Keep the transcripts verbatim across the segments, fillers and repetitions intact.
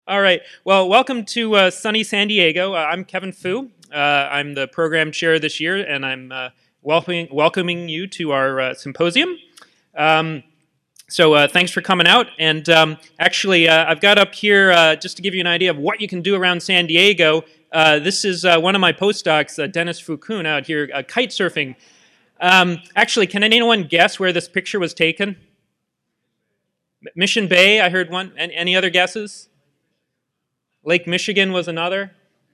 All right. Well, welcome to uh, sunny San Diego. Uh, I'm Kevin Fu. Uh, I'm the program chair this year, and I'm uh, welcoming welcoming you to our uh, symposium. Um, so uh, thanks for coming out. And um, actually, uh, I've got up here uh, just to give you an idea of what you can do around San Diego. Uh, this is uh, one of my postdocs, uh, Dennis Fukun, out here uh, kite surfing. Um, actually, can anyone guess where this picture was taken? Mission Bay, I heard one. Any, any other guesses? Lake Michigan was another.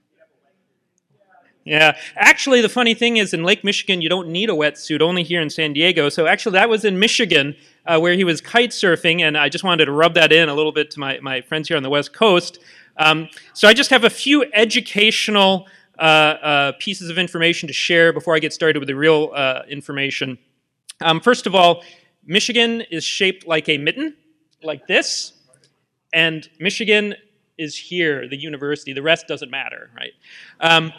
Yeah, actually, the funny thing is, in Lake Michigan, you don't need a wetsuit, only here in San Diego. So actually, that was in Michigan, uh, where he was kite surfing, and I just wanted to rub that in a little bit to my, my friends here on the West Coast. Um, so I just have a few educational uh, uh, pieces of information to share before I get started with the real uh, information. Um, first of all, Michigan is shaped like a mitten, like this, and Michigan is here, the university. The rest doesn't matter, right? Um,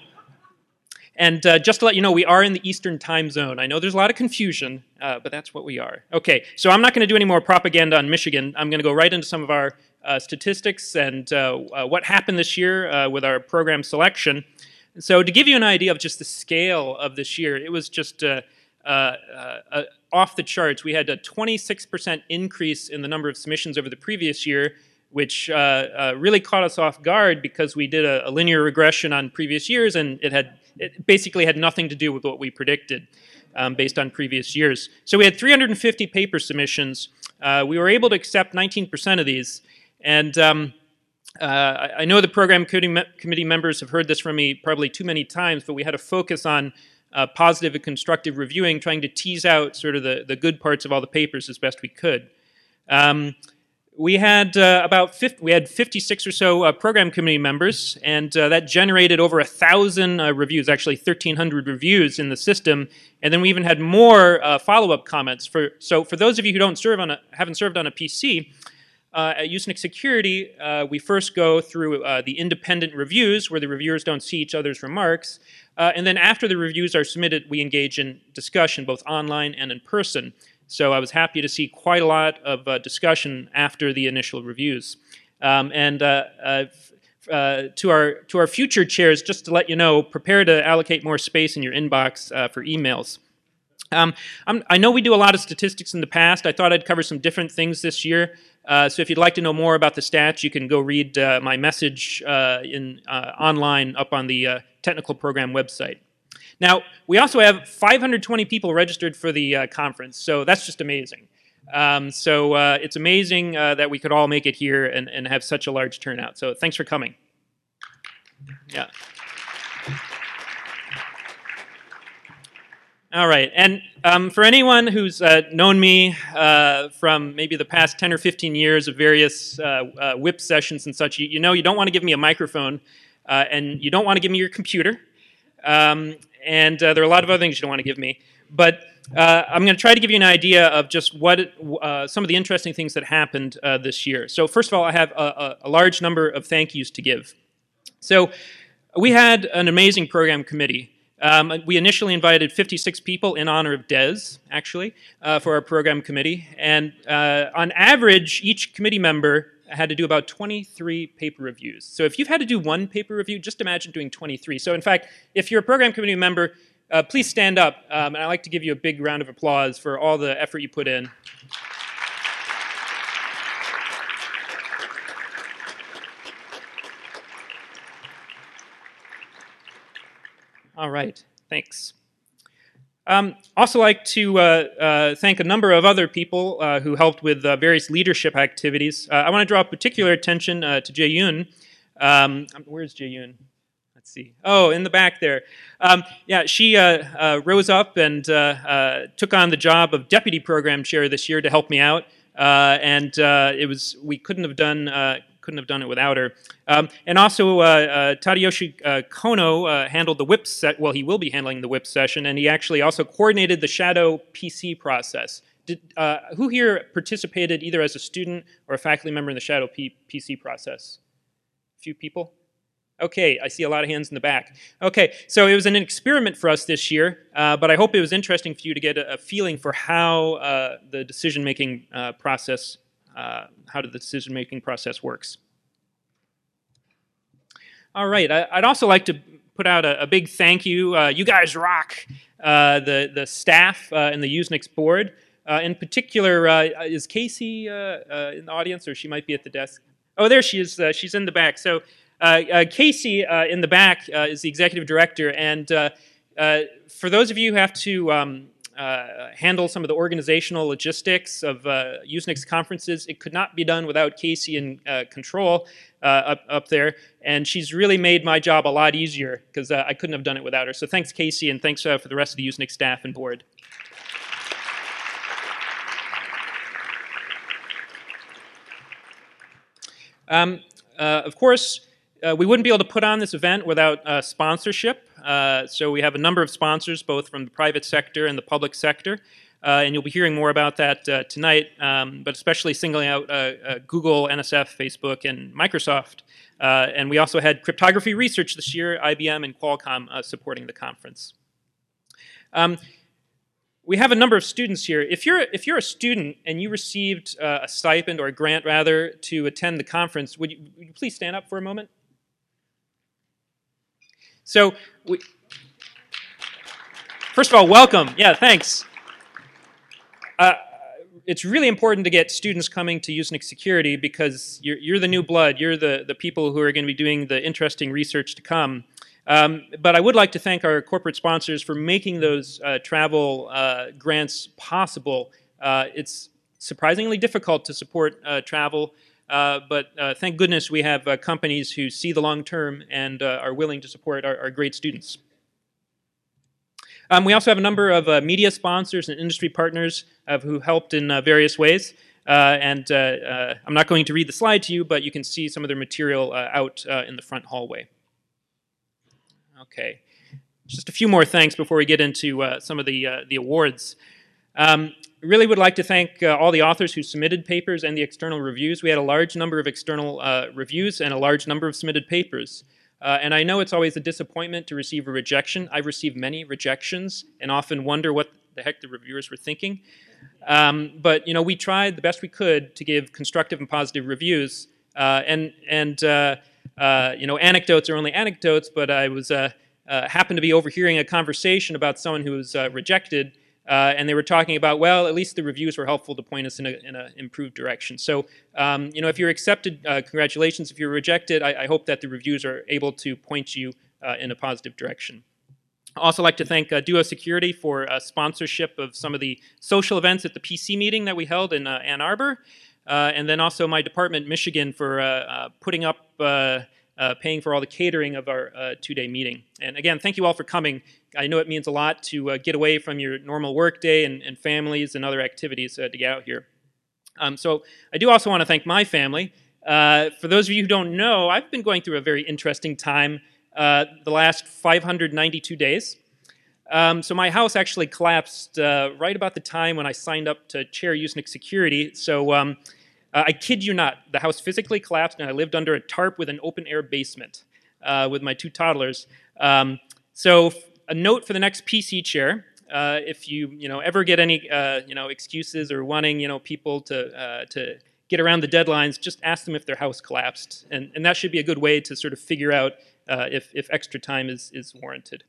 and uh, just to let you know, we are in the Eastern time zone. I know there's a lot of confusion, uh, but that's what we are. Okay, so I'm not going to do any more propaganda on Michigan. I'm going to go right into some of our uh, statistics and uh, uh, what happened this year uh, with our program selection. So to give you an idea of just the scale of this year, it was just uh, uh, uh, off the charts. We had a twenty-six percent increase in the number of submissions over the previous year, which uh, uh, really caught us off guard because we did a, a linear regression on previous years, and it had it basically had nothing to do with what we predicted um, based on previous years. So we had three hundred fifty paper submissions. Uh, we were able to accept nineteen percent of these, and um, uh, I know the program committee members have heard this from me probably too many times, but we had a focus on uh, positive and constructive reviewing, trying to tease out sort of the, the good parts of all the papers as best we could. Um, We had uh, about fifty, we had fifty-six or so uh, program committee members, and uh, that generated over a thousand uh, reviews, actually thirteen hundred reviews in the system. And then we even had more uh, follow-up comments. For so for those of you who don't serve on a, haven't served on a P C uh, at Usenix Security, uh, we first go through uh, the independent reviews, where the reviewers don't see each other's remarks, uh, and then after the reviews are submitted, we engage in discussion both online and in person. So I was happy to see quite a lot of uh, discussion after the initial reviews. Um, and uh, uh, uh, to our to our future chairs, just to let you know, prepare to allocate more space in your inbox uh, for emails. Um, I'm, I know we do a lot of statistics in the past. I thought I'd cover some different things this year. Uh, so if you'd like to know more about the stats, you can go read uh, my message uh, in uh, online up on the uh, technical program website. Now, we also have five hundred twenty people registered for the uh, conference, so that's just amazing. Um, so uh, it's amazing uh, that we could all make it here and, and have such a large turnout. So thanks for coming. Yeah. All right, and um, for anyone who's uh, known me uh, from maybe the past ten or fifteen years of various uh, uh, W I P sessions and such, you, you know you don't want to give me a microphone, uh, and you don't want to give me your computer. Um, and uh, there are a lot of other things you don't want to give me. But uh, I'm going to try to give you an idea of just what it, uh, some of the interesting things that happened uh, this year. So first of all, I have a, a large number of thank yous to give. So we had an amazing program committee. Um, we initially invited fifty-six people in honor of Des, actually, uh, for our program committee. And uh, on average, each committee member had to do about twenty-three paper reviews. So if you've had to do one paper review, just imagine doing twenty-three. So in fact, if you're a program committee member, uh, please stand up. Um, and I'd like to give you a big round of applause for all the effort you put in. All right, thanks. Um, also like to uh, uh, thank a number of other people uh, who helped with uh, various leadership activities. Uh, I want to draw particular attention uh, to Jae Yoon. Um, where's Jae Yoon? Let's see. Oh, in the back there. Um, yeah, she uh, uh, rose up and uh, uh, took on the job of deputy program chair this year to help me out. Uh, and uh, it was we couldn't have done uh, couldn't have done it without her. Um, and also, uh, uh, Tadayoshi uh, Kono uh, handled the W I P set. Well, he will be handling the W I P session, and he actually also coordinated the Shadow P C process. Did, uh, who here participated either as a student or a faculty member in the Shadow P- PC process? A few people? Okay, I see a lot of hands in the back. Okay, so it was an experiment for us this year, uh, but I hope it was interesting for you to get a, a feeling for how uh, the decision-making uh, process, uh, how the decision-making process works. All right. I, I'd also like to put out a, a big thank you. Uh, you guys rock. Uh, the the staff uh, and the Usenix board. Uh, in particular, uh, is Casey uh, uh, in the audience, or she might be at the desk? Oh, there she is. Uh, she's in the back. So uh, uh, Casey uh, in the back uh, is the executive director, and uh, uh, for those of you who have to um, uh, handle some of the organizational logistics of uh, Usenix conferences, it could not be done without Casey in uh, control uh, up, up there, and she's really made my job a lot easier because uh, I couldn't have done it without her. So thanks, Casey, and thanks uh, for the rest of the Usenix staff and board. Um, uh, of course, uh, we wouldn't be able to put on this event without uh, sponsorship. Uh, so we have a number of sponsors, both from the private sector and the public sector. Uh, and you'll be hearing more about that uh, tonight, um, but especially singling out uh, uh, Google, N S F, Facebook, and Microsoft. Uh, and we also had cryptography research this year, I B M and Qualcomm uh, supporting the conference. Um, We have a number of students here. If you're, if you're a student and you received uh, a stipend or a grant, rather, to attend the conference, would you, would you please stand up for a moment? So, we, first of all, welcome. Yeah, thanks. Uh, it's really important to get students coming to Usenix Security because you're, you're the new blood. You're the, the people who are going to be doing the interesting research to come. Um, but I would like to thank our corporate sponsors for making those uh, travel uh, grants possible. Uh, it's surprisingly difficult to support uh, travel, uh, but uh, thank goodness we have uh, companies who see the long term and uh, are willing to support our, our great students. Um, we also have a number of uh, media sponsors and industry partners uh, who helped in uh, various ways. Uh, and uh, uh, I'm not going to read the slide to you, but you can see some of their material uh, out uh, in the front hallway. Okay, just a few more thanks before we get into uh, some of the, uh, the awards. Um, really would like to thank uh, all the authors who submitted papers and the external reviews. We had a large number of external uh, reviews and a large number of submitted papers. Uh, and I know it's always a disappointment to receive a rejection. I've received many rejections and often wonder what the heck the reviewers were thinking. Um, but, you know, we tried the best we could to give constructive and positive reviews. Uh, and, and uh, uh, you know, anecdotes are only anecdotes, but I was uh, uh, happened to be overhearing a conversation about someone who was uh, rejected, uh, and they were talking about, well, at least the reviews were helpful to point us in an in a improved direction. So, um, you know, if you're accepted, uh, congratulations. If you're rejected, I, I hope that the reviews are able to point you uh, in a positive direction. I'd also like to thank uh, Duo Security for uh, sponsorship of some of the social events at the P C meeting that we held in uh, Ann Arbor. Uh, and then also my department, Michigan, for uh, uh, putting up, uh, uh, paying for all the catering of our uh, two-day meeting. And again, thank you all for coming. I know it means a lot to uh, get away from your normal workday and, and families and other activities uh, to get out here. Um, so I do also want to thank my family. Uh, for those of you who don't know, I've been going through a very interesting time uh, the last five hundred ninety-two days. Um, so my house actually collapsed uh, right about the time when I signed up to chair Usenix Security. So um, uh, I kid you not, the house physically collapsed and I lived under a tarp with an open air basement uh, with my two toddlers. Um, so a note for the next P C chair, uh, if you you know ever get any uh, you know excuses or wanting you know people to uh, to get around the deadlines, just ask them if their house collapsed, and and that should be a good way to sort of figure out uh, if if extra time is is warranted.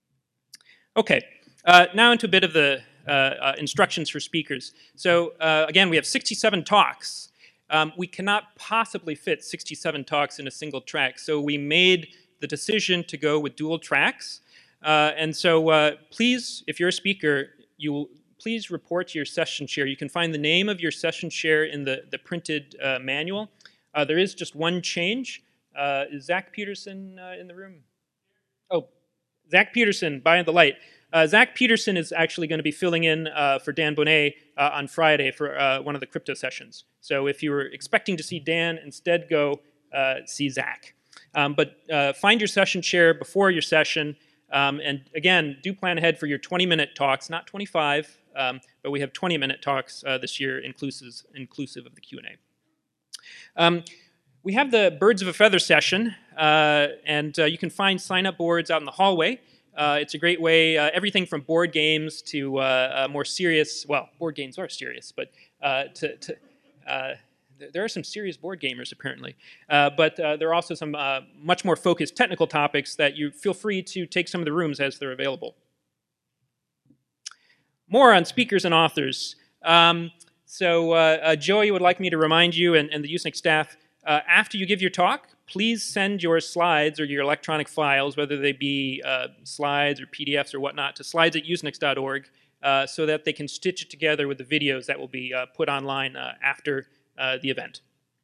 Okay, uh, now into a bit of the uh, uh, instructions for speakers. So uh, again, we have sixty-seven talks. Um, we cannot possibly fit sixty-seven talks in a single track, so we made the decision to go with dual tracks. Uh, and so uh, please, if you're a speaker, you will please report to your session chair. You can find the name of your session chair in the, the printed uh, manual. Uh, there is just one change. Uh, is Zach Peterson uh, in the room? Oh. Zach Peterson, by the light. Uh, Zach Peterson is actually going to be filling in uh, for Dan Bonet uh, on Friday for uh, one of the crypto sessions. So if you were expecting to see Dan, instead go uh, see Zach. Um, but uh, find your session chair before your session. Um, and again, do plan ahead for your twenty-minute talks, not twenty-five, um, but we have twenty-minute talks uh, this year, inclusive, inclusive of the Q and A. Um, We have the Birds of a Feather session, uh, and uh, you can find sign-up boards out in the hallway. Uh, it's a great way, uh, everything from board games to uh, uh, more serious, well, board games are serious, but uh, to, to uh, there are some serious board gamers apparently, uh, but uh, there are also some uh, much more focused technical topics that you feel free to take some of the rooms as they're available. More on speakers and authors. Um, so uh, uh, Joey would like me to remind you and, and the Usenix staff, uh, after you give your talk, please send your slides or your electronic files, whether they be uh, slides or P D Fs or whatnot, to slides at usenix dot org uh, so that they can stitch it together with the videos that will be uh, put online uh, after uh, the event.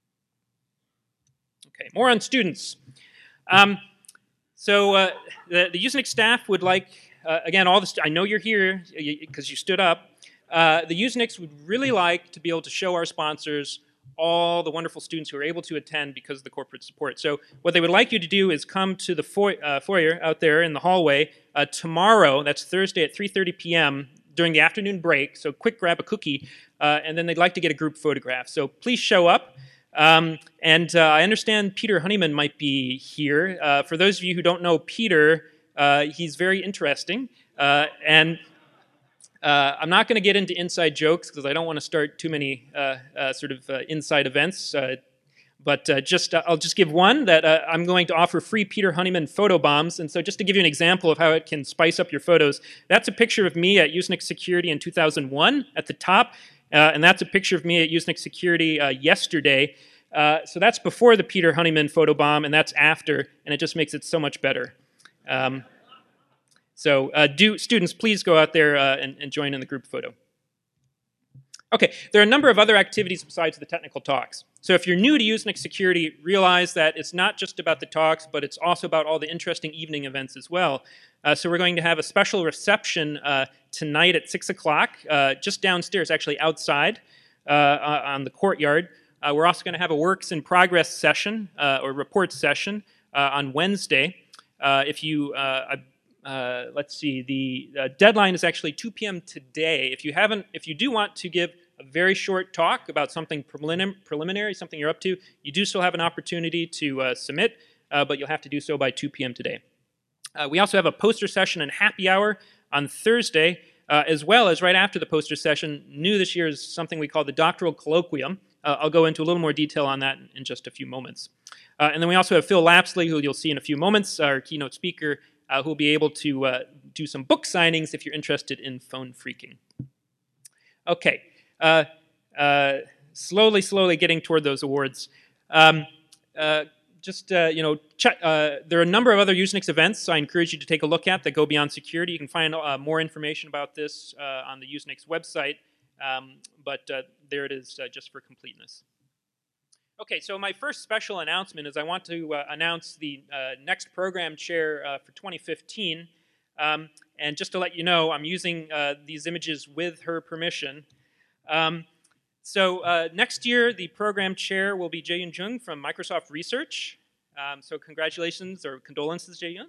Okay, more on students. Um, so uh, the, the Usenix staff would like, uh, again, all the I know you're here because you stood up. Uh, the Usenix would really like to be able to show our sponsors all the wonderful students who are able to attend because of the corporate support. So what they would like you to do is come to the foyer, uh, foyer out there in the hallway uh, tomorrow, that's Thursday at three thirty p m during the afternoon break, so quick grab a cookie, uh, and then they'd like to get a group photograph. So please show up. Um, and uh, I understand Peter Honeyman might be here. Uh, for those of you who don't know Peter, uh, he's very interesting. Uh, and Uh, I'm not going to get into inside jokes because I don't want to start too many uh, uh, sort of uh, inside events. Uh, but uh, just uh, I'll just give one that uh, I'm going to offer free Peter Honeyman photo bombs. And so just to give you an example of how it can spice up your photos, that's a picture of me at Usenix Security in two thousand one at the top. Uh, and that's a picture of me at Usenix Security uh, yesterday. Uh, so that's before the Peter Honeyman photo bomb, and that's after. And it just makes it so much better. Um, So uh, do students, please go out there uh, and, and join in the group photo. Okay, there are a number of other activities besides the technical talks. So if you're new to Usenix Security, realize that it's not just about the talks, but it's also about all the interesting evening events as well. Uh, so we're going to have a special reception uh, tonight at six o'clock, uh, just downstairs, actually outside uh, on the courtyard. Uh, we're also going to have a works in progress session, uh, or report session, uh, on Wednesday. Uh, if you... Uh, Uh, let's see, the uh, deadline is actually two p m today. If you haven't, if you do want to give a very short talk about something prelim preliminary, something you're up to, you do still have an opportunity to uh, submit, uh, but you'll have to do so by two p m today. Uh, we also have a poster session and happy hour on Thursday, uh, as well as right after the poster session. New this year is something we call the Doctoral Colloquium. Uh, I'll go into a little more detail on that in, in just a few moments. Uh, and then we also have Phil Lapsley, who you'll see in a few moments, our keynote speaker, Uh, who will be able to uh, do some book signings if you're interested in phone phreaking. Okay, uh, uh, slowly, slowly getting toward those awards. Um, uh, just, uh, you know, check, uh, there are a number of other Usenix events I encourage you to take a look at that go beyond security. You can find uh, more information about this uh, on the Usenix website, um, but uh, there it is uh, just for completeness. Okay, so my first special announcement is I want to uh, announce the uh, next program chair uh, for twenty fifteen. Um, and just to let you know, I'm using uh, these images with her permission. Um, so uh, next year, the program chair will be Jae-Yoon Jung from Microsoft Research. Um, so congratulations, or condolences, Jae-Yoon.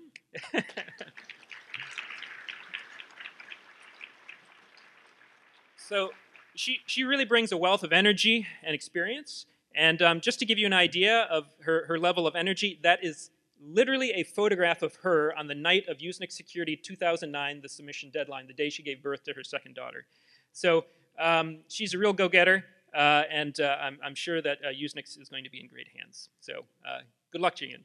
So she, she really brings a wealth of energy and experience. And um, just to give you an idea of her, her level of energy, that is literally a photograph of her on the night of Usenix Security two thousand nine, the submission deadline, the day she gave birth to her second daughter. So um, she's a real go-getter, uh, and uh, I'm, I'm sure that uh, Usenix is going to be in great hands. So uh, good luck, Jae-Yoon.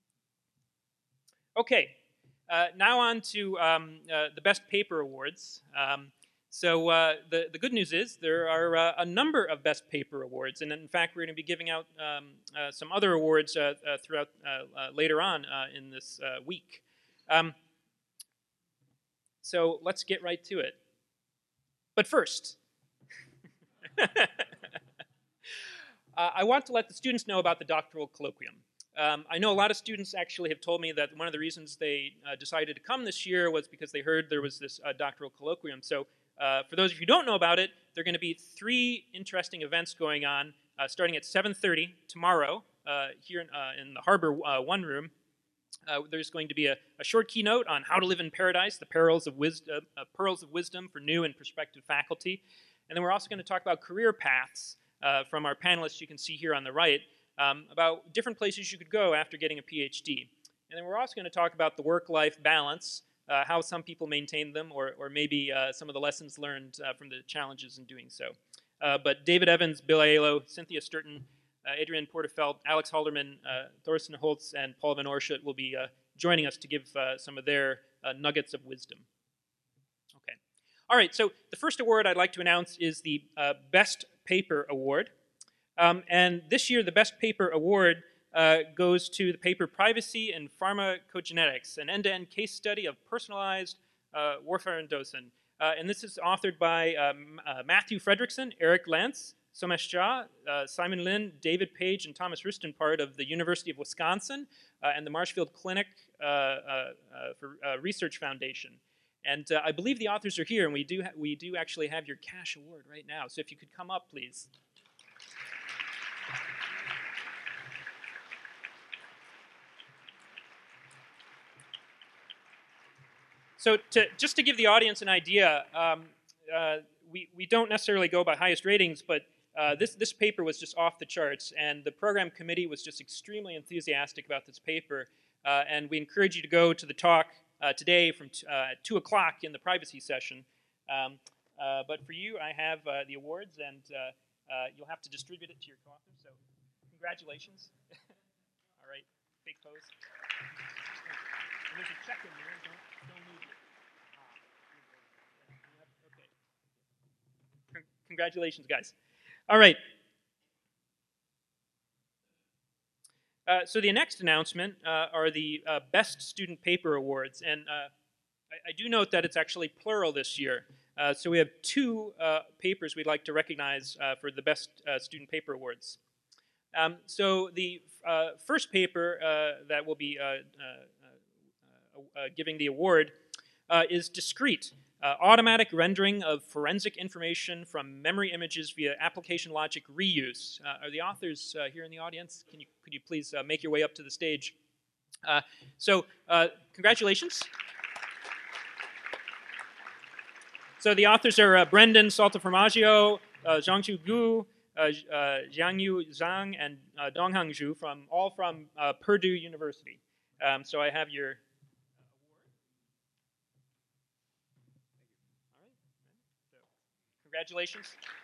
Okay, uh, now on to um, uh, the Best Paper Awards. Um, So uh, the, the good news is there are uh, a number of Best Paper Awards, and in fact we're going to be giving out um, uh, some other awards uh, uh, throughout uh, uh, later on uh, in this uh, week. Um, so let's get right to it. But first, uh, I want to let the students know about the Doctoral Colloquium. Um, I know a lot of students actually have told me that one of the reasons they uh, decided to come this year was because they heard there was this uh, Doctoral Colloquium. So Uh, for those of you who don't know about it, there are going to be three interesting events going on, uh, starting at seven thirty tomorrow uh, here in, uh, in the Harbor uh, One Room. Uh, there's going to be a, a short keynote on how to live in paradise, the perils of wisdom, uh, pearls of wisdom for new and prospective faculty. And then we're also going to talk about career paths uh, from our panelists you can see here on the right, um, about different places you could go after getting a PhD. And then we're also going to talk about the work-life balance, Uh, how some people maintain them, or, or maybe uh, some of the lessons learned uh, from the challenges in doing so. Uh, but David Evans, Bill Aiello, Cynthia Sturton, uh, Adrian Porterfeld, Alex Halderman, uh, Thorsten Holtz, and Paul Van Oorschot will be uh, joining us to give uh, some of their uh, nuggets of wisdom. Okay. All right, so the first award I'd like to announce is the uh, Best Paper Award. Um, and this year, the Best Paper Award uh, goes to the paper Privacy and Pharmacogenetics, an end-to-end case study of personalized uh, warfarin. Uh, and this is authored by um, uh, Matthew Fredrickson, Eric Lantz, Somesh Jha, uh, Simon Lin, David Page, and Thomas Rustenpart of the University of Wisconsin uh, and the Marshfield Clinic uh, uh, uh, for uh, Research Foundation. And uh, I believe the authors are here, and we do, we do actually have your cash award right now. So if you could come up, please. So to, just to give the audience an idea, um, uh, we, we don't necessarily go by highest ratings, but uh, this, this paper was just off the charts, and the program committee was just extremely enthusiastic about this paper, uh, and we encourage you to go to the talk uh, today from t uh, two o'clock in the privacy session. Um, uh, but for you, I have uh, the awards, and uh, uh, you'll have to distribute it to your co-authors, so congratulations. All right, big pose. And there's a check in there, don't, don't move it. Okay. Congratulations, guys. All right. Uh, so the next announcement uh, are the uh, Best Student Paper Awards. And uh, I, I do note that it's actually plural this year. Uh, so we have two uh, papers we'd like to recognize uh, for the Best uh, Student Paper Awards. Um, so the uh, first paper uh, that will be uh, uh, uh, uh, giving the award uh, is Discrete. Uh, automatic rendering of forensic information from memory images via application logic reuse. Uh, are the authors uh, here in the audience? Can you, could you please uh, make your way up to the stage? Uh, so, uh, congratulations. So the authors are uh, Brendan Saltaformaggio, uh, Zhangju Gu, uh, uh, Jiangyu Zhang, and uh, Donghang Zhu, from, all from uh, Purdue University. Um, so I have your congratulations.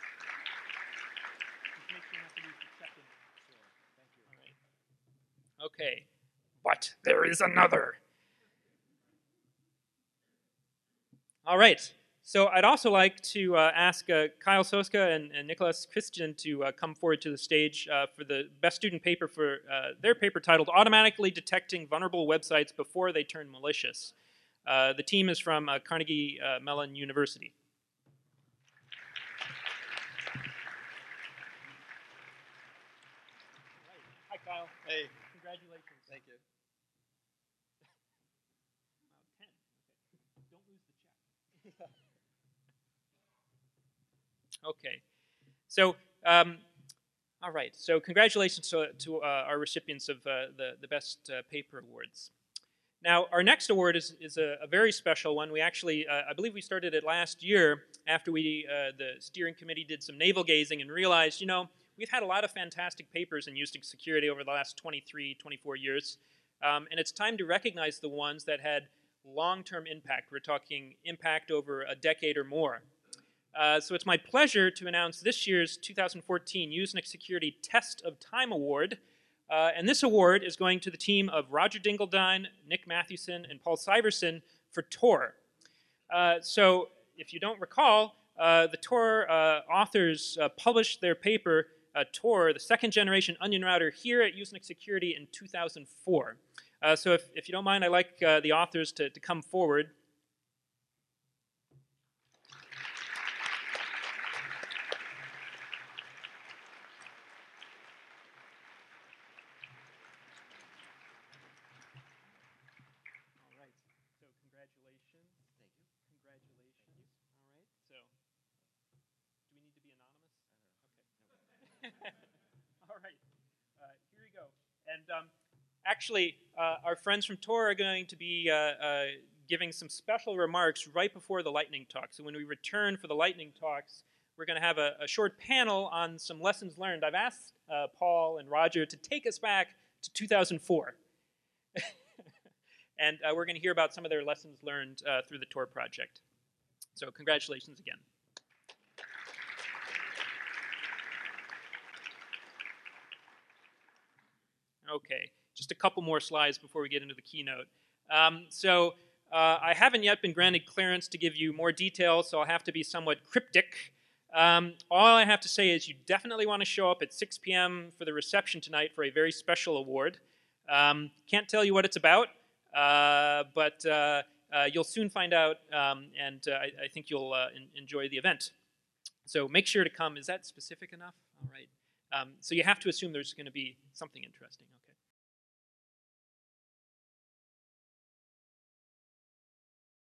Okay, but there is another. All right, so I'd also like to uh, ask uh, Kyle Soska and, and Nicholas Christian to uh, come forward to the stage uh, for the best student paper for uh, their paper titled Automatically Detecting Vulnerable Websites Before They Turn Malicious. Uh, the team is from uh, Carnegie uh, Mellon University. Hi, Kyle. Hey. Congratulations. Thank you. Wow, ten. Okay. Don't lose the check. Okay. So, um, all right. So, congratulations to, to uh, our recipients of uh, the, the Best uh, Paper Awards. Now, our next award is, is a, a very special one. We actually, uh, I believe we started it last year after we, uh, the steering committee did some navel gazing and realized, you know, we've had a lot of fantastic papers in Usenix security over the last twenty-three, twenty-four years, um, and it's time to recognize the ones that had long-term impact. We're talking impact over a decade or more. Uh, so it's my pleasure to announce this year's two thousand fourteen Usenix Security Test of Time Award, uh, and this award is going to the team of Roger Dingledine, Nick Mathewson, and Paul Syverson for Tor. Uh, so if you don't recall, uh, the Tor uh, authors uh, published their paper Uh, Tor, the second generation onion router, here at Usenix Security in two thousand four. Uh, so if, if you don't mind, I'd like uh, the authors to, to come forward. All right, so congratulations. Thank you. Congratulations. All right, so do we need to be anonymous? Okay. All right, uh, here we go. And um, actually, uh, our friends from Tor are going to be uh, uh, giving some special remarks right before the lightning talk. So when we return for the lightning talks, we're going to have a, a short panel on some lessons learned. I've asked uh, Paul and Roger to take us back to two thousand four. And uh, we're going to hear about some of their lessons learned uh, through the Tor project. So congratulations again. Okay, just a couple more slides before we get into the keynote. Um, so uh, I haven't yet been granted clearance to give you more details, so I'll have to be somewhat cryptic. Um, all I have to say is you definitely want to show up at six p m for the reception tonight for a very special award. Um, can't tell you what it's about, uh, but uh, uh, you'll soon find out, um, and uh, I, I think you'll uh, en enjoy the event. So make sure to come. Is that specific enough? All right. Um, so you have to assume there's going to be something interesting. Okay.